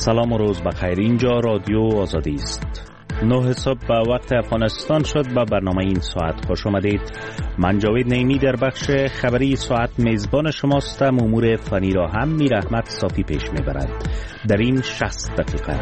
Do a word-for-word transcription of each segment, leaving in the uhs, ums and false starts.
سلام و روز بخیر. اینجا رادیو آزادی است. نه صبح به وقت افغانستان شد. به برنامه این ساعت خوش آمدید. من جاوید نعیمی در بخش خبری ساعت میزبان شماستم. امور فنی را هم میر احمد صافی پیش میبرد در این شصت دقیقه.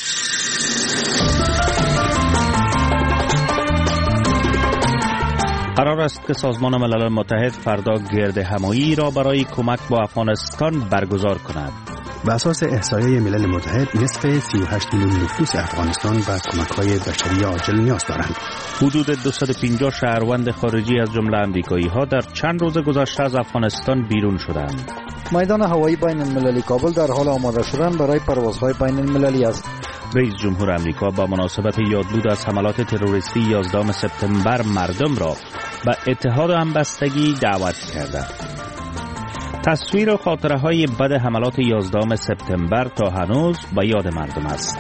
قرار است که سازمان ملل متحد فردا گرد همایی را برای کمک با افغانستان برگزار کند. بر اساس احصایه ملل متحد نصف سی و هشت میلیون نفوس افغانستان به کمک‌های بشری عاجل نیاز دارند. حدود دویست و پنجاه شهروند خارجی از جمله آمریکایی‌ها در چند روز گذشته از افغانستان بیرون شدند. میدان هوایی بین المللی کابل در حال آماده شدن برای پروازهای بین المللی است. رئیس جمهور آمریکا با مناسبت یادبود از حملات تروریستی یازدهم سپتامبر مردم را به اتحاد و همبستگی دعوت کرده. تصویر و خاطره های بد حملات یازدهم سپتامبر تا هنوز به یاد مردم است.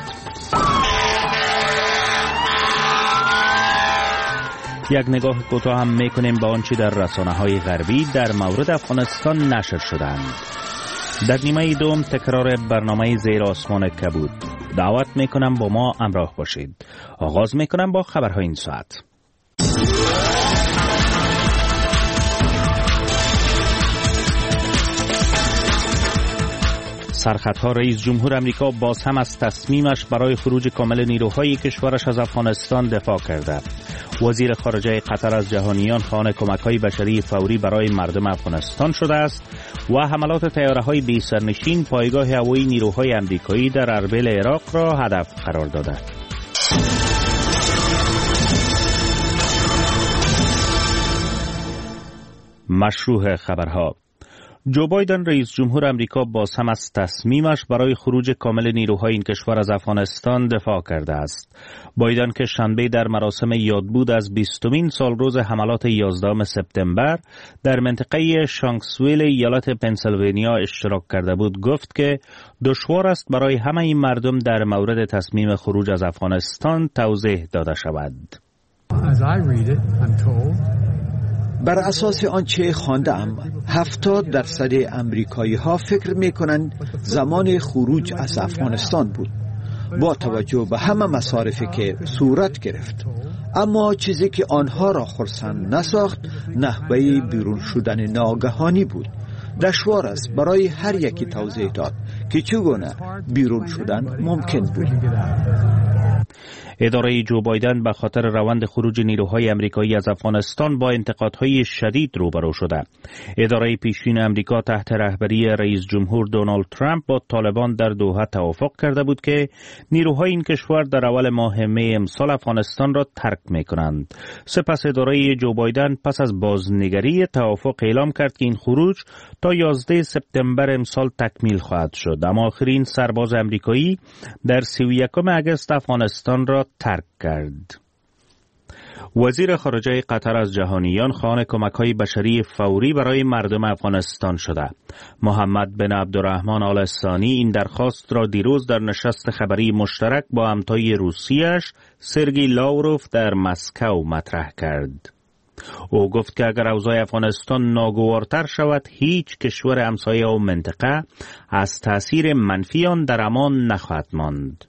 یک نگاه کوتاه هم میکنیم به آنچه در رسانه های غربی در مورد افغانستان نشر شدند. در نیمه دوم تکرار برنامه زیر آسمان کبود. دعوت میکنم با ما همراه باشید. آغاز میکنم با خبرهای این ساعت. سرخطها. رئیس جمهور آمریکا باز هم از تصمیمش برای خروج کامل نیروهای کشورش از افغانستان دفاع کرده. وزیر خارجه قطر از جهانیان خواهان کمک‌های بشری فوری برای مردم افغانستان شده است و حملات طیاره‌های بی سرنشین پایگاه هوایی نیروهای آمریکایی در اربیل عراق را هدف قرار داده. مشروع خبرها. جو بایدن رئیس جمهور آمریکا باز هم از تصمیمش برای خروج کامل نیروهای این کشور از افغانستان دفاع کرده است. بایدن که شنبه در مراسم یادبود از بیستمین سالروز حملات یازدهم سپتامبر در منطقه شانکسویل ایالت پنسیلوانیا اشتراک کرده بود، گفت که دشوار است برای همه این مردم در مورد تصمیم خروج از افغانستان توضیح داده شود. As I read it, I'm told بر اساس آنچه خواندم، هفتاد درصد امریکایی ها فکر می کنند زمان خروج از افغانستان بود با توجه به همه مصارفی که صورت گرفت. اما چیزی که آنها را خرسند نساخت نحوه بیرون شدن ناگهانی بود. دشوار است برای هر یکی توضیح داد که چگونه بیرون شدن ممکن بود. اداره جو بایدن به خاطر روند خروج نیروهای آمریکایی از افغانستان با انتقادهای شدید روبرو شده. اداره پیشین آمریکا تحت رهبری رئیس جمهور دونالد ترامپ با طالبان در دوحه توافق کرده بود که نیروهای این کشور در اول ماه می امسال افغانستان را ترک می‌کنند. سپس اداره جو بایدن پس از بازنگری توافق اعلام کرد که این خروج تا یازده سپتامبر امسال تکمیل خواهد شد. اما آخرین سرباز آمریکایی در سی و یکم اگست افغانستان را ترک کرد. وزیر خارجه قطر از جهانیان خواهان کمک‌های بشری فوری برای مردم افغانستان شده. محمد بن عبدالرحمن آل ثانی این درخواست را دیروز در نشست خبری مشترک با همتای روسیه‌اش سرگئی لاوروف در مسکو مطرح کرد. او گفت که اگر اوضاع افغانستان ناگوارتر شود، هیچ کشور همسایه و منطقه از تأثیر منفی آن در امان نخواهد ماند.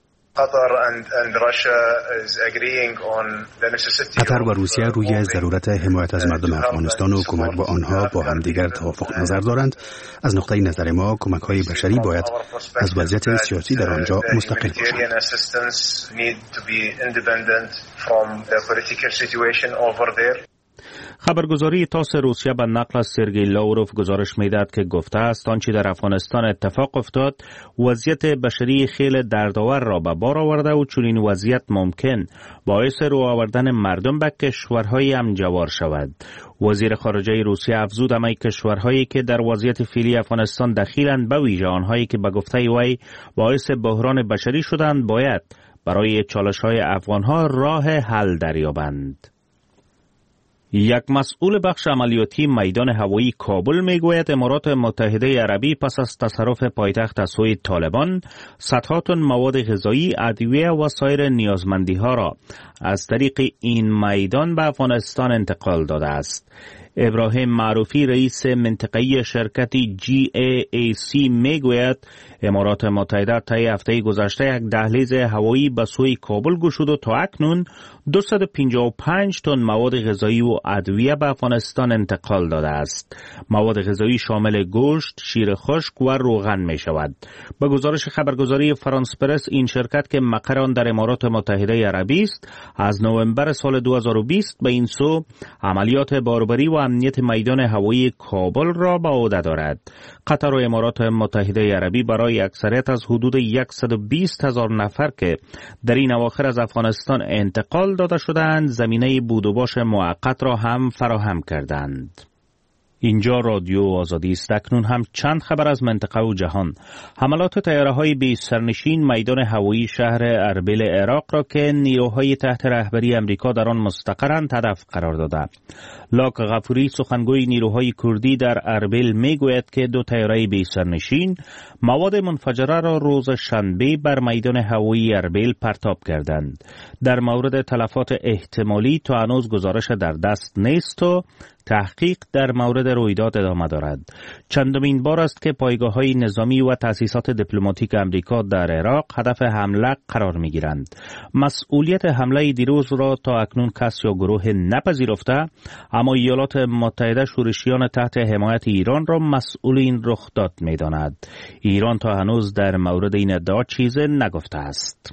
قطر و روسیه روی ضرورت حمایت از مردم افغانستان و کمک با آنها با همدیگر توافق نظر دارند. از نقطه نظر ما کمک‌های بشری باید از وضعیت سیاسی در آنجا مستقل باشند. خبرگزاری تاس روسیه به نقل از سرگئی لاوروف گزارش می‌دهد که گفته است آنچه در افغانستان اتفاق افتاد وضعیت بشری خیلی دردآور را به بار آورده و چنین وضعیت ممکن باعث رو آوردن مردم به کشورهای همجوار شود. وزیر خارجه روسیه افزود همه کشورهایی که در وضعیت فعلی افغانستان دخیلند، به ویژه آنهایی که به گفته وی باعث بحران بشری شدند، باید برای چالش‌های افغان‌ها راه حل دریابند. یک مسئول بخش عملیاتی میدان هوایی کابل میگوید امارات متحده عربی پس از تصرف پایتخت از سوی طالبان صدها تن مواد غذایی، ادویه و سایر نیازمندی ها را از طریق این میدان به افغانستان انتقال داده است. ابراهیم معروفی رئیس منطقه‌ای شرکت جی ای ای سی میگوید امارات متحده طی هفته گذشته یک دهلیز هوایی به سوی کابل گشود و تا اکنون دویست و پنجاه و پنج تن مواد غذایی و ادویه به افغانستان انتقال داده است. مواد غذایی شامل گوشت، شیر خشک و روغن می شود. به گزارش خبرگزاری فرانس پرس، این شرکت که مقر آن در امارات متحده عربی است، از نوامبر سال دو هزار و بیست به این سو عملیات باربری و امنیت میدان هوایی کابل را به عهده دارد. قطر و امارات متحده عربی برای اکثریت از حدود صد و بیست هزار نفر که در این اواخر از افغانستان انتقال داده شدند، زمینه بود و باش موقت را هم فراهم کردند. اینجا رادیو آزادی است. اکنون هم چند خبر از منطقه و جهان. حملات طیاره‌های بی سرنشین میدان هوایی شهر اربیل عراق را که نیروهای تحت رهبری امریکا در آن مستقرند هدف قرار داده. لاک غفوری سخنگوی نیروهای کردی در اربیل میگوید که دو طیاره بی سرنشین مواد منفجره را روز شنبه بر میدان هوایی اربیل پرتاب کردند. در مورد تلفات احتمالی تا هنوز گزارش در دست نیست و تحقیق در مورد رویداد ادامه دارد. چندمین بار است که پایگاه‌های نظامی و تأسیسات دیپلماتیک امریکا در عراق هدف حمله قرار می‌گیرند. مسئولیت حمله دیروز را تا اکنون کس یا گروه نپذیرفته، اما ایالات متحده شورشیان تحت حمایت ایران را مسئول این رخداد می‌داند. ایران تا هنوز در مورد این ادعا چیزی نگفته است.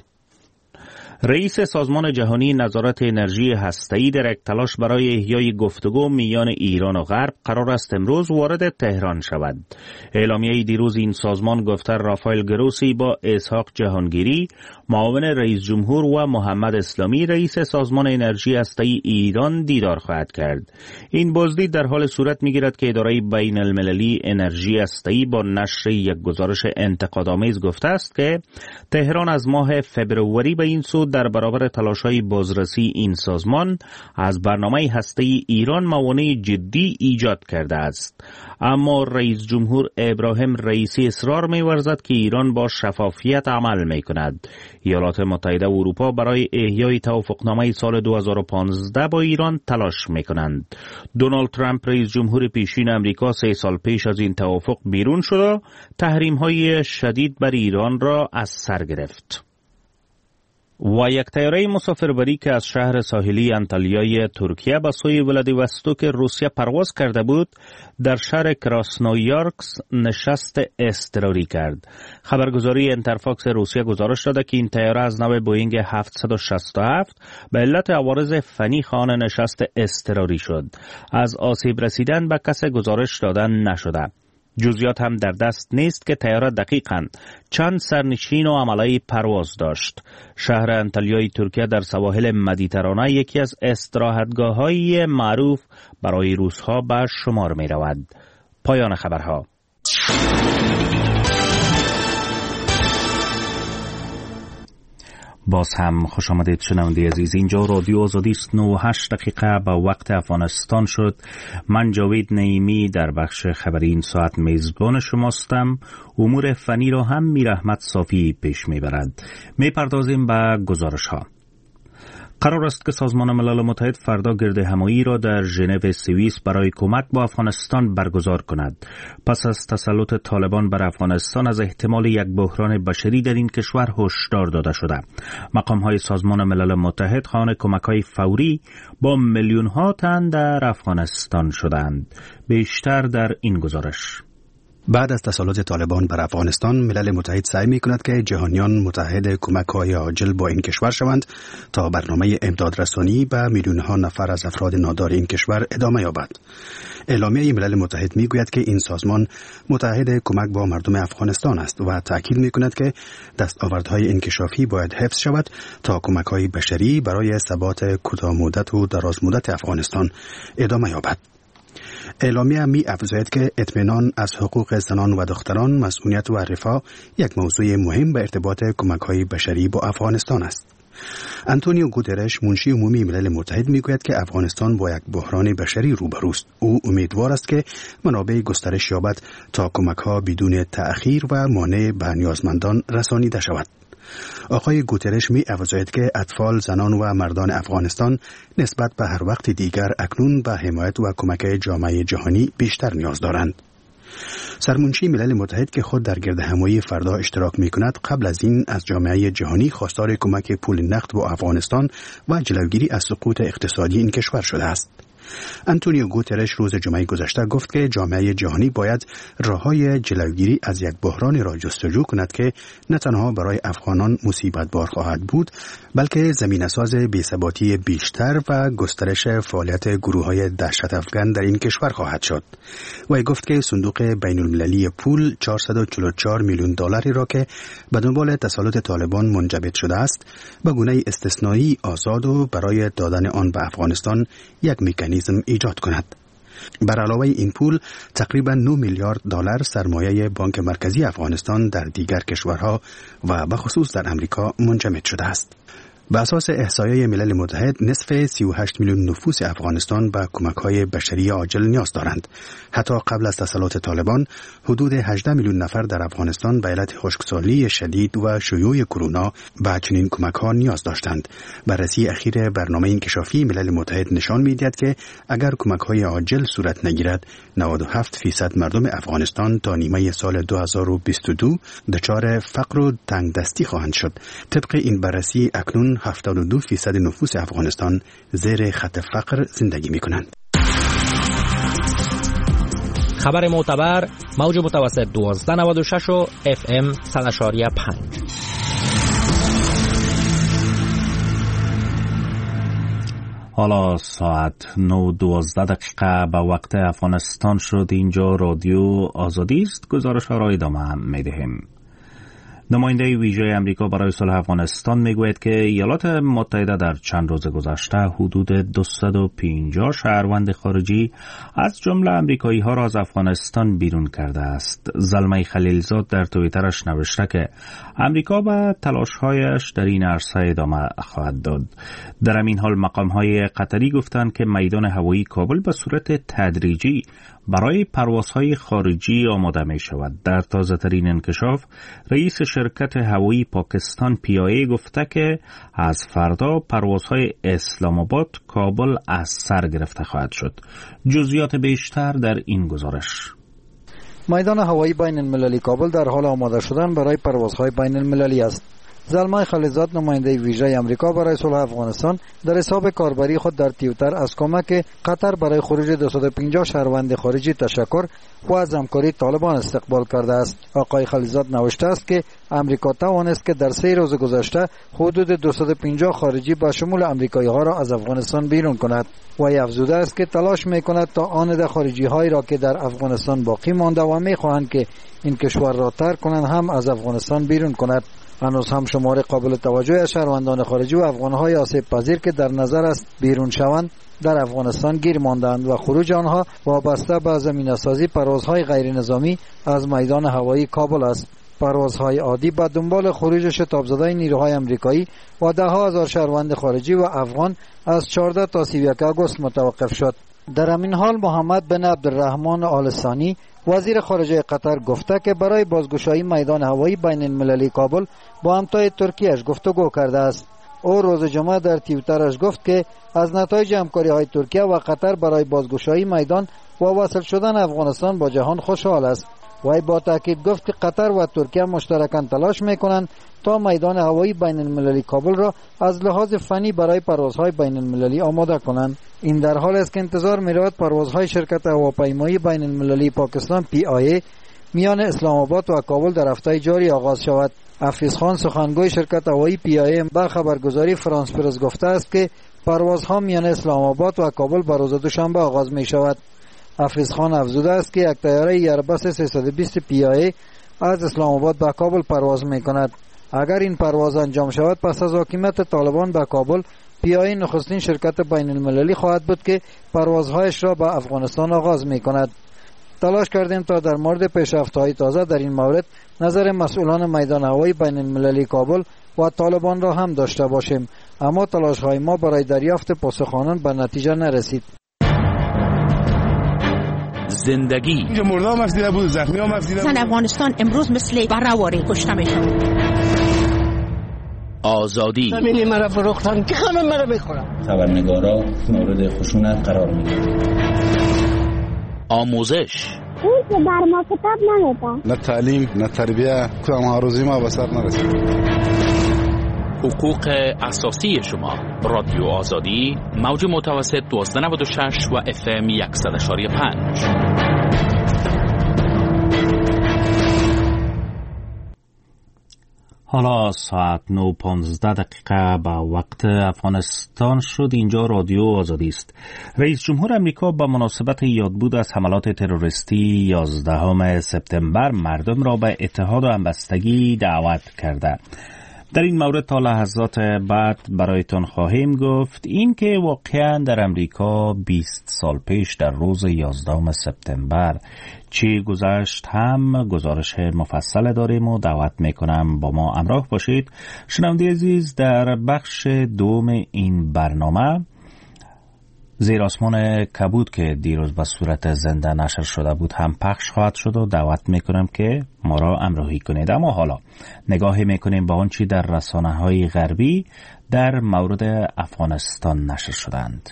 رئیس سازمان جهانی نظارت انرژی هسته‌ای در یک تلاش برای احیای گفتگو میان ایران و غرب قرار است امروز وارد تهران شود. اعلامیه دیروز این سازمان گفته رافائل گروسی با اسحاق جهانگیری معاون رئیس جمهور و محمد اسلامی رئیس سازمان انرژی هسته‌ای ایران دیدار خواهد کرد. این بازدید در حال صورت می‌گیرد که اداره بین المللی انرژی هسته‌ای با نشر یک گزارش انتقادآمیز گفته است که تهران از ماه فبروری به این سو در برابر تلاش‌های بازرسی این سازمان از برنامه هسته‌ای ایران موانع جدی ایجاد کرده است. اما رئیس جمهور ابراهیم رئیسی اصرار می‌ورزد که ایران با شفافیت عمل می‌کند. ایالات متحده و اروپا برای احیای توافقنامه سال دو هزار و پانزده با ایران تلاش می‌کنند. دونالد ترامپ رئیس جمهور پیشین امریکا سه سال پیش از این توافق بیرون شد و تحریم‌های شدید بر ایران را از سر گرفت. و یک طیاره مسافربری که از شهر ساحلی انتالیای ترکیه به سوی ولادیوستوک روسیه پرواز کرده بود در شهر کراسنویارسک نشست اضطراری کرد. خبرگزاری انترفاکس روسیه گزارش داده که این طیاره از نوع بوئینگ هفتصد و شصت و هفت به علت عوارض فنی خانه نشست اضطراری شد. از آسیب رسیدن به کس گزارش دادن نشده. جزئیات هم در دست نیست که طیاره دقیقاً چند سرنشین و عمله پرواز داشت. شهر انتالیای ترکیه در سواحل مدیترانه یکی از استراحتگاه‌های معروف برای روس‌ها به شمار می‌رود. پایان خبرها. باز هم خوش آمدید شنونده عزیز. اینجا رادیو آزادی است. نه و هشت دقیقه به وقت افغانستان شد. من جاوید نعیمی در بخش خبری این ساعت میزبان شماستم. امور فنی را هم میر احمد صافی پیش میبرد. میپردازیم به گزارش ها. قرار است که سازمان ملل متحد فردا گرد همایی را در ژنو سوئیس برای کمک با افغانستان برگزار کند. پس از تسلط طالبان بر افغانستان از احتمال یک بحران بشری در این کشور هشدار داده شده. مقام‌های سازمان ملل متحد خواهان کمک‌های فوری با میلیون‌ها تن در افغانستان شدند. بیشتر در این گزارش. بعد از تسلط طالبان بر افغانستان، ملل متحد سعی می‌کند که جهانیان متحد کمک‌های عاجل با این کشور شوند تا برنامه امدادرسانی به میلیون‌ها نفر از افراد نادار این کشور ادامه یابد. اعلامیه ملل متحد میگوید که این سازمان متحد کمک با مردم افغانستان است و تاکید می‌کند که دستاوردهای انکشافی باید حفظ شود تا کمک‌های بشری برای ثبات کوتاه‌مدت و درازمدت افغانستان ادامه یابد. اعلامیه می افزاید که اطمینان از حقوق زنان و دختران، مسئولیت و رفاه یک موضوع مهم به ارتباط کمک‌های بشری با افغانستان است. آنتونیو گوترش، منشی عمومی ملل متحد، میگوید که افغانستان با یک بحران بشری روبروست. او امیدوار است که منابع گسترش یابد تا کمک‌ها بدون تأخیر و مانع به نیازمندان رسانیده شود. آقای گوترش می افزاید که اطفال، زنان و مردان افغانستان نسبت به هر وقت دیگر اکنون به حمایت و کمک جامعه جهانی بیشتر نیاز دارند. سرمنشی ملل متحد که خود در گردهمایی فردا اشتراک می کند قبل از این از جامعه جهانی خواستار کمک پول نقد به افغانستان و جلوگیری از سقوط اقتصادی این کشور شده است. انتونیو گوترش روز جمعه گذشته گفت که جامعه جهانی باید راههای جلوگیری از یک بحران را جستجو کند که نه تنها برای افغانان مصیبت بار خواهد بود، بلکه زمینه‌ساز بی‌ثباتی بیشتر و گسترش فعالیت گروه‌های دهشت افکن در این کشور خواهد شد. و گفت که صندوق بین المللی پول چهارصد و چهل و چهار میلیون دلاری را که به دنبال تسلط طالبان منجمد شده است، به گونه استثنایی آزاد و برای دادن آن به افغانستان یک مکانیزم ایجاد کند. بر علاوه این پول تقریبا نه میلیارد دلار سرمایه بانک مرکزی افغانستان در دیگر کشورها و به خصوص در امریکا منجمد شده است. به اساس احصایه ملل متحد نصف سی و هشت میلیون نفوس افغانستان به کمک‌های بشری عاجل نیاز دارند. حتی قبل از تسلط طالبان حدود هجده میلیون نفر در افغانستان به علت خشکسالی شدید و شیوع کرونا به چنین کمک‌ها نیاز داشتند. بررسی اخیر برنامه انکشافی ملل متحد نشان می‌دهد که اگر کمک‌های عاجل صورت نگیرد نود و هفت فیصد مردم افغانستان تا نیمه سال دو هزار و بیست و دو دچار فقر و تنگدستی خواهند شد. طبق این بررسی اکنون هفتاد و دو فیصد نفوس افغانستان زیر خط فقر زندگی می کنند. خبر معتبر موج متوسط دوازده نود و شش و اف ام صد و پنج. حالا ساعت نه دوازده دقیقه به وقت افغانستان شد. اینجا رادیو آزادی است. گزارش را ادامه می دهیم. نماینده ویژه امریکا برای صلح افغانستان میگوید که ایالات متحده در چند روز گذشته حدود دویست و پنجاه شهروند خارجی از جمله امریکایی ها را از افغانستان بیرون کرده است. زلمه خلیلزاد در توییترش نوشته که امریکا به تلاش‌هایش در این عرصه ادامه خواهد داد. در همین حال مقام‌های قطری گفتند که میدان هوایی کابل به صورت تدریجی برای پروازهای خارجی آماده می شود. در تازه ترین انکشاف رئیس شرکت هوایی پاکستان پی آی ای گفته که از فردا پروازهای اسلام آباد کابل از سر گرفته خواهد شد. جزئیات بیشتر در این گزارش. میدان هوایی بین المللی کابل در حال آماده شدن برای پروازهای بین المللی است. زلمه خلیلزاد نماینده ویژه آمریکا برای صلح افغانستان در حساب کاربری خود در توییتر از کمک قطر برای خروج دویست و پنجاه شهروند خارجی تشکر و از همکاری طالبان استقبال کرده است. آقای خلیلزاد نوشته است که امریکا توانست که در سه روز گذشته حدود دویست و پنجاه خارجی به شمول امریکایی ها را از افغانستان بیرون کند و افزوده است که تلاش میکند تا آن خارجی هایی را که در افغانستان باقی مانده و میخواهند که این کشور را ترک کنند هم از افغانستان بیرون کند. هنوز هم شمار قابل توجهی از شهروندان خارجی و افغان‌های آسیب پذیر که در نظر است بیرون شوند در افغانستان گیر ماندند و خروج آنها وابسته به زمینه‌سازی پروازهای غیر نظامی از میدان هوایی کابل است. پروازهای عادی به دنبال خروج شتاب زده نیروهای آمریکایی و ده ها هزار شهروند خارجی و افغان از چهارده تا سی و یک آگوست متوقف شد. در همین حال محمد بن عبدالرحمن آل ثانی وزیر خارجه قطر گفته که برای بازگشایی میدان هوایی بین المللی کابل با همتای ترکیهش گفتگو کرده است. او روز جمعه در توییترش گفت که از نتایج همکاری های ترکیه و قطر برای بازگشایی میدان و وصل شدن افغانستان با جهان خوشحال است. وی با تاکید گفت که قطر و ترکیه مشترکاً تلاش میکنند تا میدان هوایی بین المللی کابل را از لحاظ فنی برای پروازهای بین المللی آماده کنند. این در حال است که انتظار می‌رود پروازهای شرکت هواپیمایی بین المللی پاکستان پی آی ای میان اسلام آباد و کابل در هفته جاری آغاز شود. حفیظ خان سخنگوی شرکت هوایی پی آی ای به خبرگزاری فرانس پرس گفته است که پروازها میان اسلام آباد و کابل به روز دوشنبه آغاز می شود. حفیظ خان افزوده است که یک طیاره ایرباس سیصد و بیست پی آی ای از اسلام آباد به کابل پرواز می کند. اگر این پرواز انجام شود پس از حاکمیت طالبان به کابل، پی آی ای نخستین شرکت بین المللی خواهد بود که پروازهایش را به افغانستان آغاز می کند. تلاش کردیم تا در مورد پیشرفت‌های تازه در این مورد نظر مسئولان میدان هوایی بین المللی کابل و طالبان را هم داشته باشیم، اما تلاش‌های ما برای دریافت پاسخ‌آنان به نتیجه نرسید. زندگی اینجا مردم هم دیده بود، زخمی هم دیده بود. زن افغانستان امروز مثل بره‌واره کشته میشن. آزادی. زمینی مرا فروختن که همه مرا بخورن. خبرنگارا مورد خشونت قرار میگیرن. آموزش. اون که بر ما کتاب نمیده. نه تعلیم نه تربیه کدام هروزی ما به سر نرسید. حقوق اساسی شما. رادیو آزادی موج متوسط دوازده نود و شش و اف ام صد و پنج. حالا ساعت نه و پانزده دقیقه به وقت افغانستان شد. اینجا رادیو آزادی است. رئیس جمهور امریکا به مناسبت یادبود از حملات تروریستی یازدهم سپتامبر مردم را به اتحاد و همبستگی دعوت کرده. در این مورد تا لحظات بعد برایتان خواهیم گفت این که واقعا در امریکا بیست سال پیش در روز یازدهم سپتامبر چی گذشت هم گزارش مفصل داریم و دعوت میکنم با ما همراه باشید. شنونده عزیز، در بخش دوم این برنامه زیر آسمان کبود که دیروز به صورت زنده نشر شده بود هم پخش خواهد شد و دعوت میکنم که ما را همراهی کنید. اما حالا نگاهی میکنیم به آنچه در رسانه‌های غربی در مورد افغانستان نشر شدند.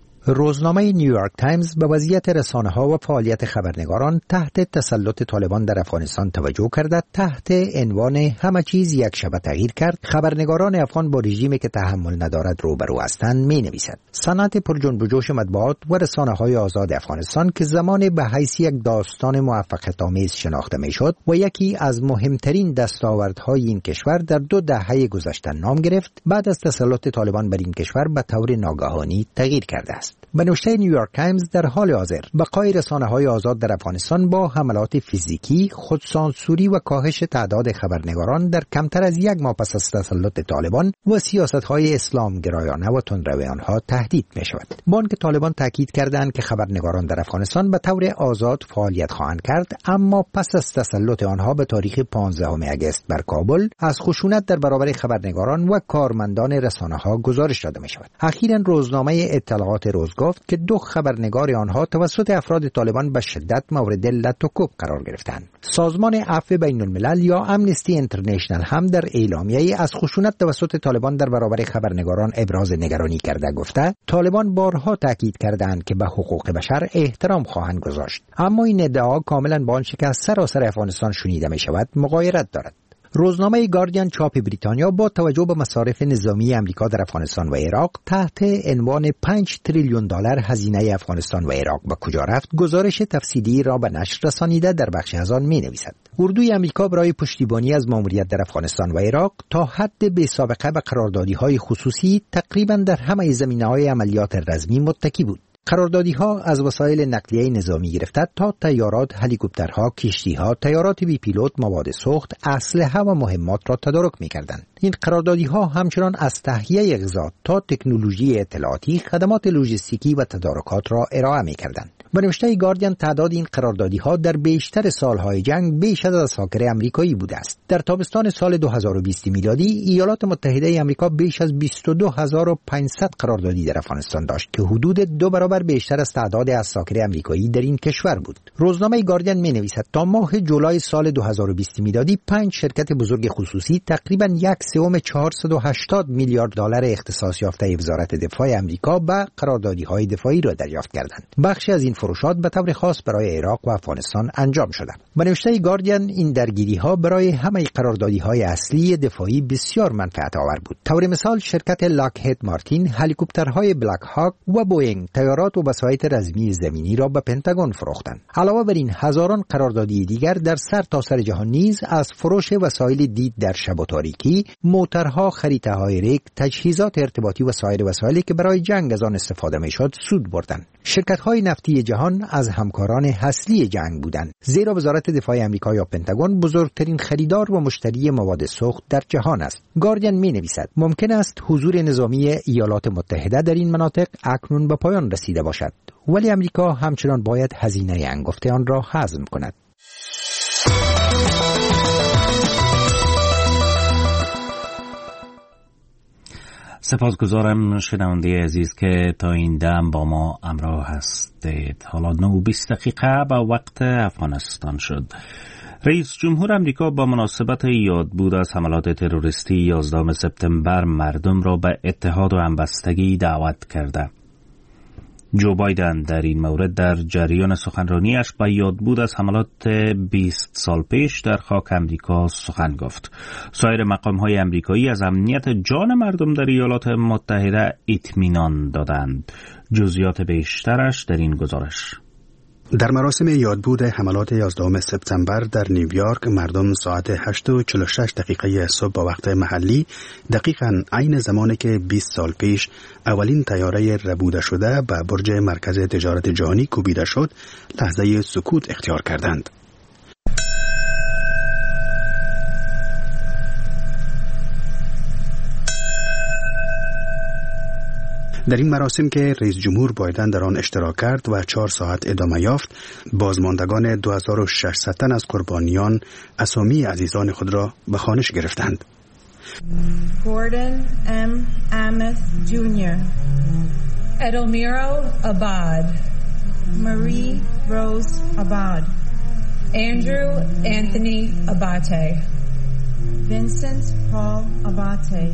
روزنامه نیویورک تایمز به وضعیت رسانه‌ها و فعالیت خبرنگاران تحت تسلط طالبان در افغانستان توجه کرده. تحت عنوان همه چیز یک شبه تغییر کرد، خبرنگاران افغان با رژیمی که تحمل ندارد روبرو هستند می‌نویسد. صنعت پرجنب و جوش مطبوعات و رسانه‌های آزاد افغانستان که زمان به حیث یک داستان موفقیت‌آمیز شناخته می‌شد و یکی از مهمترین دستاوردهای این کشور در دو دهه گذشته نام گرفت، بعد از تسلط طالبان بر این کشور به طور ناگهانی تغییر کرده است. به نوشته نیویورک تایمز در حال حاضر بقای رسانه‌های آزاد در افغانستان با حملات فیزیکی، خودسانسوری و کاهش تعداد خبرنگاران در کمتر از یک ماه پس از تسلط طالبان و سیاست‌های اسلامگرایانه و تندرویانها تهدید می‌شود. بانک طالبان تاکید کردند که خبرنگاران در افغانستان به طور آزاد فعالیت خواهند کرد، اما پس از تسلط آنها به تاریخ پانزدهم آگوست بر کابل از خشونت در برابر خبرنگاران و کارمندان رسانه‌ها گزارش داده می‌شود. اخیراً روزنامه اطلاعات روز گفت که دو خبرنگار آنها توسط افراد طالبان به شدت مورد لط و کوب قرار گرفتند. سازمان عفو بین الملل یا امنستی اینترنشنال هم در اعلامیه‌ای از خشونت توسط طالبان در برابر خبرنگاران ابراز نگرانی کرده گفته طالبان بارها تاکید کردند که به حقوق بشر احترام خواهند گذاشت، اما این ادعا کاملا با آنچه که از سراسر افغانستان شنیده می شود مغایرت دارد. روزنامه گاردین چاپ بریتانیا با توجه به مصارف نظامی امریکا در افغانستان و عراق تحت عنوان پنج تریلیون دلار هزینه افغانستان و عراق به کجا رفت گزارش تفصیلی را به نشر رسانیده. در بخش از آن می‌نویسد اردوی امریکا برای پشتیبانی از ماموریت در افغانستان و عراق تا حد بی سابقه به قراردادی‌های خصوصی تقریباً در همه زمینه‌های عملیات رزمی متکی بود. قراردادی‌ها از وسایل نقلیه نظامی گرفته تا تیارات، هلیکوپترها، کشتی‌ها، تیارات بی پیلوت، مواد سوخت، اسلحه و مهمات را تدارک می‌کردند. این قراردادی‌ها همچنان از تهیه غذا تا تکنولوژی اطلاعاتی، خدمات لوجستیکی و تدارکات را ارائه می‌کردند. به نوشته گاردین تعداد این قراردادی‌ها در بیشتر سالهای جنگ بیش از اساکر آمریکایی بوده است. در تابستان سال دو هزار و بیست میلادی ایالات متحده آمریکا بیش از بیست و دو هزار و پانصد قراردادی در افغانستان داشت که حدود دو برابر بیشتر از تعداد اساکر آمریکایی در این کشور بود. روزنامه گاردین می‌نویسد تا ماه جولای سال دو هزار و بیست میلادی پنج شرکت بزرگ خصوصی تقریباً یک سوم چهارصد و هشتاد میلیارد دلار اختصاص یافته وزارت دفاع آمریکا به قراردادی‌های دفاعی را دریافت کردند. بخشی از این فروشات به طور خاص برای عراق و افغانستان انجام شده. به نوشته گاردین این درگیری‌ها برای همه قراردادی‌های اصلی دفاعی بسیار منفعت آور بود. طور مثال شرکت لاکهید مارتین هلیکوپترهای بلک هاک و بوئینگ تیارات و وسایط رزمی زمینی را به پنتاگون فروختند. علاوه بر این هزاران قراردادی دیگر در سرتاسر جهان نیز از فروش وسایل دید در شب و تاریکی، موترها، خریطه‌های ریگ، تجهیزات ارتباطی و سایر وسایلی که برای جنگ از آن استفاده می‌شد سود بردند. شرکت‌های نفتی جهان از همکاران اصلی جنگ بودند، زیرا وزارت دفاع آمریکا یا پنتاگون بزرگترین خریدار و مشتری مواد سوخت در جهان است. گاردین می‌نویسد ممکن است حضور نظامی ایالات متحده در این مناطق اکنون به پایان رسیده باشد، ولی آمریکا همچنان باید هزینه انگفته آن را هضم کند. سپاسگزارم شنونده عزیز که تا این دم با ما همراه هستید. حالا نه و بیست دقیقه به وقت افغانستان شد. رئیس جمهور امریکا با مناسبت یادبود از حملات تروریستی یازدهم سپتامبر مردم را به اتحاد و همبستگی دعوت کرده. جو بایدن در این مورد در جریان سخنرانیش با یادبود از حملات بیست سال پیش در خاک امریکا سخن گفت. سایر مقام‌های امریکایی از امنیت جان مردم در ایالات متحده اطمینان دادند. جزئیات بیشترش در این گزارش. در مراسم یادبود حملات یازدهم سپتامبر در نیویورک مردم ساعت هشت و چهل و شش دقیقه صبح با وقت محلی، دقیقاً عین زمانی که بیست سال پیش اولین طیاره ربوده شده به برج مرکز تجارت جهانی کوبیده شد، لحظه سکوت اختیار کردند. در این مراسم که رئیس جمهور بایدن در آن اشتراک کرد و چهار ساعت ادامه یافت، بازماندگان دو هزار و ششصد تن از قربانیان اسامی عزیزان خود را به خوانش گرفتند. گوردن ام امث جونیور، ادلمیرو آباد، ماری روز آباد، اندرو انتونی آباته، وینسنت پال آباته،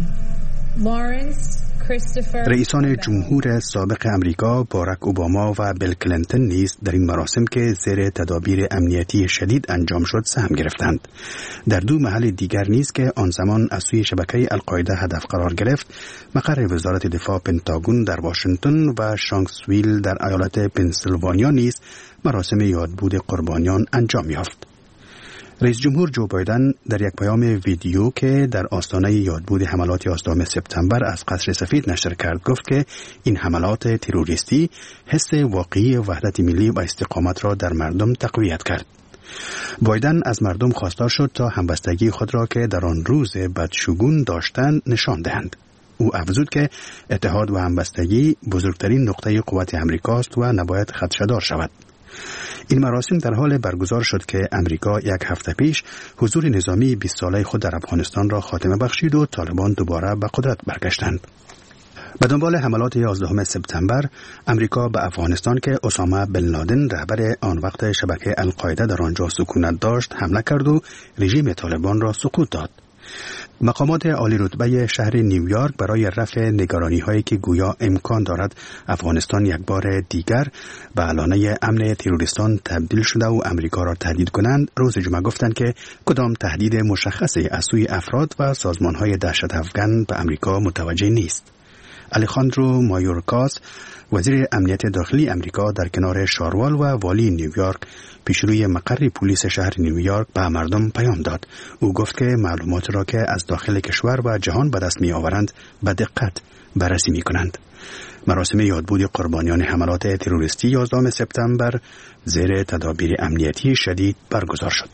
لورنس رئیسان جمهور سابق امریکا باراک اوباما و بیل کلینتون نیز در این مراسم که زیر تدابیر امنیتی شدید انجام شد سهم گرفتند. در دو محل دیگر نیز که آن زمان از سوی شبکه القاعده هدف قرار گرفت، مقر وزارت دفاع پنتاگون در واشنگتن و شانکسویل در ایالت پنسیلوانیا نیز مراسم یادبود قربانیان انجام یافت. رئیس جمهور جو بایدن در یک پیام ویدیو که در آستانه یادبود حملات یازدهم سپتامبر از قصر سفید نشر کرد گفت که این حملات تروریستی حس واقعی وحدت ملی و استقامت را در مردم تقویت کرد. بایدن از مردم خواستار شد تا همبستگی خود را که در آن روز بدشگون داشتند نشان دهند. او افزود که اتحاد و همبستگی بزرگترین نقطه قوت امریکاست و نباید خدشه‌دار شود. این مراسم در حال برگزار شد که امریکا یک هفته پیش حضور نظامی بیست ساله خود در افغانستان را خاتمه بخشید و طالبان دوباره به قدرت برگشتند. به دنبال حملات یازدهم سپتامبر، امریکا به افغانستان که اسامه بن لادن رهبر آن وقت شبکه القاعده در آنجا سکونت داشت حمله کرد و رژیم طالبان را سقوط داد. مقامات عالی رتبه شهر نیویورک برای رفع نگرانی هایی که گویا امکان دارد افغانستان یک بار دیگر به علانه امن تروریستان تبدیل شده و امریکا را تهدید کنند، روز جمعه گفتند که کدام تهدید مشخصی از سوی افراد و سازمان های دهشت افغان به امریکا متوجه نیست. الیخاندرو مایورکاس، وزیر امنیت داخلی امریکا، در کنار شاروال و والی نیویورک پیشروی مقر پلیس شهر نیویورک به مردم پیام داد. او گفت که معلومات را که از داخل کشور و جهان به دست می آورند به دقت بررسی می کنند. مراسم یادبود قربانیان حملات تروریستی یازدهم سپتامبر زیر تدابیر امنیتی شدید برگزار شد.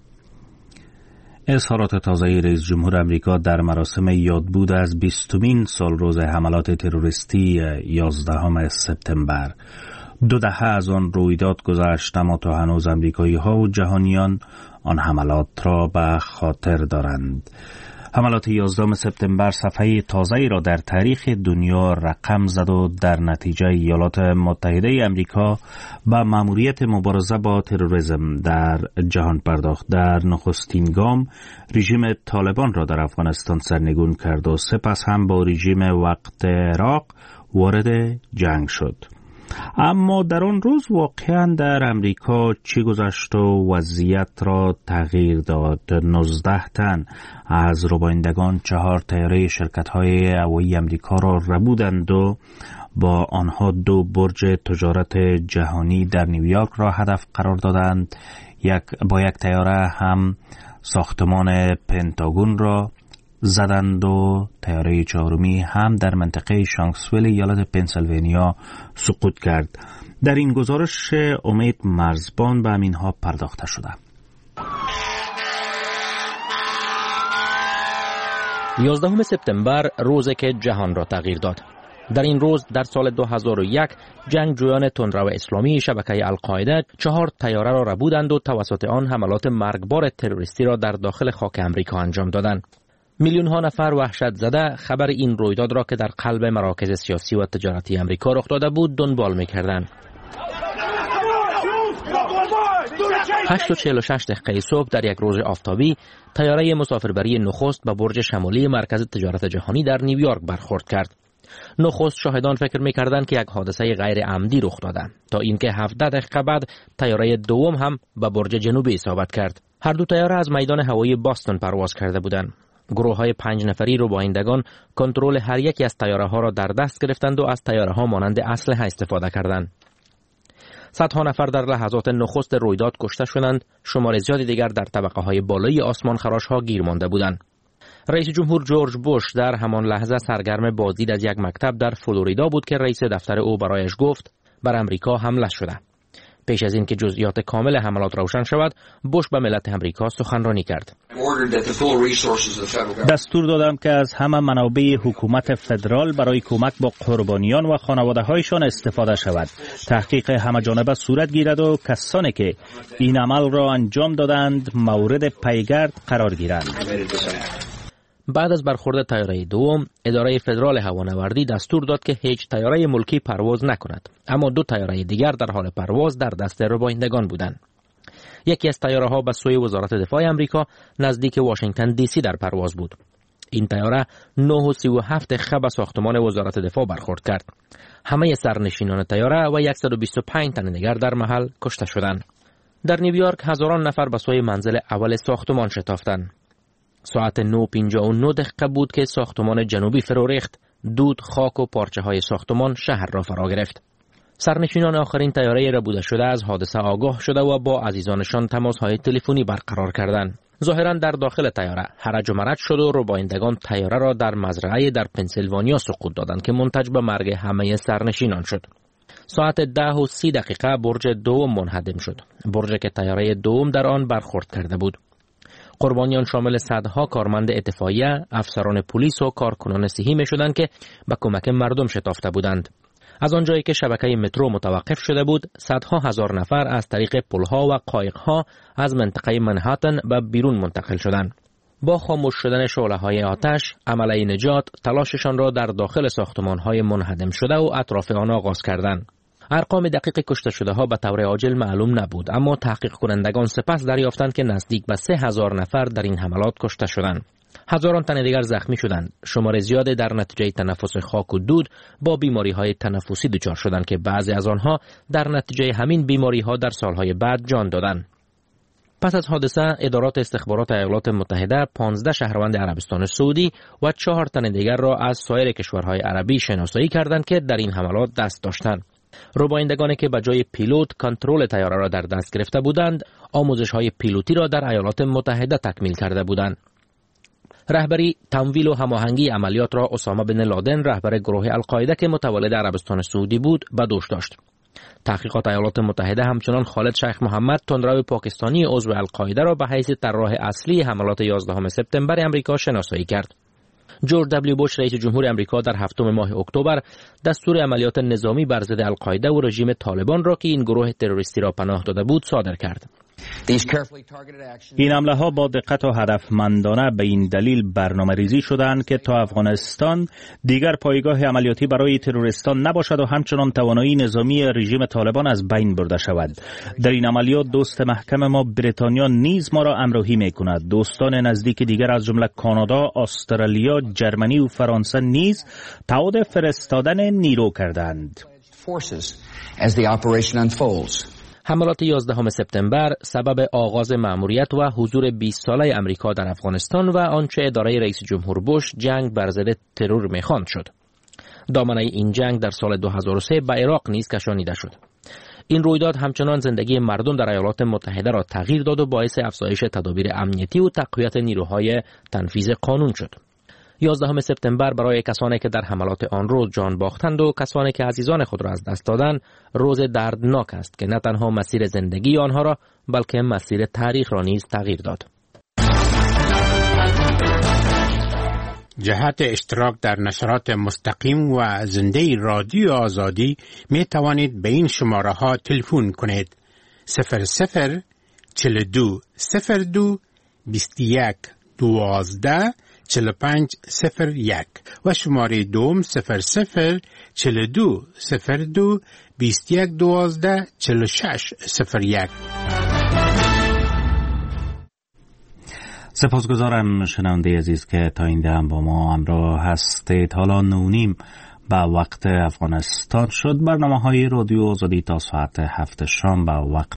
اظهارات تازه رئیس جمهور امریکا در مراسم یادبود از بیستمین سالروز حملات تروریستی یازدهم سپتامبر. دو دهه از آن رویداد گذشت، اما تا هنوز امریکایی ها و جهانیان آن حملات را به خاطر دارند. حملات یازدهم سپتامبر صفحه تازه‌ای را در تاریخ دنیا رقم زد و در نتیجه ایالات متحده امریکا به مأموریت مبارزه با تروریسم در جهان پرداخت. در نخستین گام رژیم طالبان را در افغانستان سرنگون کرد و سپس هم با رژیم وقت عراق وارد جنگ شد. اما در آن روز واقعا در امریکا چی گذشت و وضعیت را تغییر داد؟ نوزده تن از ربایندگان چهار طیاره شرکت‌های هوایی امریکا را ربودند و با آنها دو برج تجارت جهانی در نیویورک را هدف قرار دادند. یک با یک طیاره هم ساختمان پنتاگون را زدند و طیاره چهارمی هم در منطقه شانکسویل ایالت پنسیلوانیا سقوط کرد. در این گزارش امید مرزبان به همینها پرداخته شده. یازدهم سپتامبر روزی که جهان را تغییر داد. در این روز در سال دو هزار و یک جنگجویان تندرو اسلامی شبکه القاعده چهار طیاره را ربودند و توسط آن حملات مرگبار تروریستی را در داخل خاک امریکا انجام دادند. میلیون ها نفر وحشت زده خبر این رویداد را که در قلب مراکز سیاسی و تجارتی امریکا رخ داده بود دنبال می‌کردند. هشت و چهل و شش دقیقه صبح در یک روز آفتابی طیاره مسافربری نخست به برج شمالی مرکز تجارت جهانی در نیویورک برخورد کرد. نخست شاهدان فکر می‌کردند که یک حادثه غیر عمدی رخ داده تا اینکه هفده دقیقه بعد طیاره دوم هم به برج جنوبی اصابت کرد. هر دو طیاره از میدان هوایی باستون پرواز کرده بودند. گروه‌های پنج نفری روبایندگان کنترل هر یکی از طیاره‌ها را در دست گرفتند و از طیاره‌ها مانند اسلحه استفاده کردند. صدها نفر در لحظات نخست رویداد کشته شدند، شمار زیادی دیگر در طبقه‌های بالای آسمان خراش‌ها گیر مانده بودند. رئیس جمهور جورج بوش در همان لحظه سرگرم بازدید از یک مکتب در فلوریدا بود که رئیس دفتر او برایش گفت بر امریکا حمله شده. پیش از اینکه جزئیات کامل حملات روشن شود، بوش به ملت امریکا سخنرانی کرد. دستور دادم که از همه منابع حکومت فدرال برای کمک با قربانیان و خانواده‌هایشان استفاده شود. تحقیق همه‌جانبه صورت گیرد و کسانی که این عمل را انجام دادند مورد پیگرد قرار گیرند. بعد از برخورد طیاره دوم، اداره فدرال هوانوردی دستور داد که هیچ طیاره ملکی پرواز نکند، اما دو طیاره دیگر در حال پرواز در دست روبایندگان بودند. یکی از طیاره‌ها به سوی وزارت دفاع آمریکا نزدیک واشنگتن دی سی در پرواز بود. این طیاره نه و سی و هفت دقیقه به ساختمان وزارت دفاع برخورد کرد. همه سرنشینان طیاره و صد و بیست و پنج تن دیگر در محل کشته شدند. در نیویورک هزاران نفر به سوی منزل اول ساختمان شتافتند. ساعت نه و پنجاه و نه دقیقه بود که ساختمان جنوبی فرو ریخت. دود، خاک و پارچه های ساختمان شهر را فرا گرفت. سرنشینان آخرین طیاره ربوده شده از حادثه آگاه شده و با عزیزانشان تماس های تلفنی برقرار کردند. ظاهرا در داخل طیاره هرج و مرج شد و روبایندگان طیاره را در مزرعه در پنسیلوانیا سقوط دادند که منتج به مرگ همه سرنشینان شد. ساعت ده و سی دقیقه برج دوم منهدم شد. برجی که طیاره دوم در آن برخورد کرده بود. قربانیان شامل صدها کارمند اطفائیه، افسران پلیس و کارکنان صحی می شدند که به کمک مردم شتافته بودند. از آنجایی که شبکه مترو متوقف شده بود، صدها هزار نفر از طریق پلها و قایقها از منطقه منهاتن به بیرون منتقل شدند. با خاموش شدن شعله‌های آتش، عمله نجات تلاششان را در داخل ساختمان‌های منهدم شده و اطراف آن آغاز کردند. ارقام دقیق کشته شده ها به طور عاجل معلوم نبود، اما تحقیق کنندگان سپس دریافتند که نزدیک به سه هزار نفر در این حملات کشته شدند. هزاران تن دیگر زخمی شدند. شمار زیادی در نتیجه تنفس خاک و دود با بیماری های تنفسی دچار شدند که بعضی از آنها در نتیجه همین بیماری ها در سالهای بعد جان دادند. پس از حادثه، ادارات استخبارات ایالات متحده پانزده شهروند عربستان سعودی و چهار تن دیگر را از سایر کشورهای عربی شناسایی کردند که در این حملات دست داشتند. روبایندگانی که به جای پیلوت کنترل طیاره را در دست گرفته بودند، آموزش‌های پیلوتی را در ایالات متحده تکمیل کرده بودند. رهبری، تمویل و هماهنگی عملیات را اسامه بن لادن، رهبر گروه القاعده که متولد عربستان سعودی بود، به دوش داشت. تحقیقات ایالات متحده همچنان خالد شیخ محمد، تندرو پاکستانی عضو القاعده را به حیث طراح اصلی حملات یازدهم سپتامبر امریکا شناسایی کرد. جورج دبلیو بوش رئیس جمهور امریکا در هفتم ماه اکتبر دستور عملیات نظامی بر ضد القاعده و رژیم طالبان را که این گروه تروریستی را پناه داده بود صادر کرد. این حمله ها با دقت و هدفمندانه به این دلیل برنامه ریزی شدند که تا افغانستان دیگر پایگاه عملیاتی برای تروریستان نباشد و همچنان توانایی نظامی رژیم طالبان از بین برده شود. در این عملیات دوست محکم ما بریتانیا نیز ما را همراهی می کند. دوستان نزدیک دیگر از جمله کانادا، استرالیا، جرمنی و فرانسه نیز تعهد فرستادن نیرو کردند. حملات یازدهم سپتامبر سبب آغاز مأموریت و حضور بیست ساله امریکا در افغانستان و آنچه اداره رئیس جمهور بوش جنگ بر ضد ترور می‌خواند شد. دامنه این جنگ در سال دو هزار و سه به عراق نیز کشانیده شد. این رویداد همچنان زندگی مردم در ایالات متحده را تغییر داد و باعث افزایش تدابیر امنیتی و تقویت نیروهای تنفیذ قانون شد. یازدهم سپتامبر برای کسانی که در حملات آن روز جان باختند و کسانی که عزیزان خود را از دست دادند روز دردناک است که نه تنها مسیر زندگی آنها را بلکه مسیر تاریخ را نیز تغییر داد. جهت اشتراک در نشرات مستقیم و زنده رادیو آزادی می توانید به این شماره ها تلفن کنید: صفر صفر چهل و دو صفر دو بیست و یک دوازده چهل و پنج صفر یک و شماره دوم صفر صفر چهل و دو صفر دو بیست و یک دوازده چهل و شش صفر یک. سپاسگزارم شنونده عزیز که تا این دم با ما همراه هستید. حالا نونیم به وقت افغانستان شد. برنامه های رادیو آزادی تا ساعت هفت شام به وقت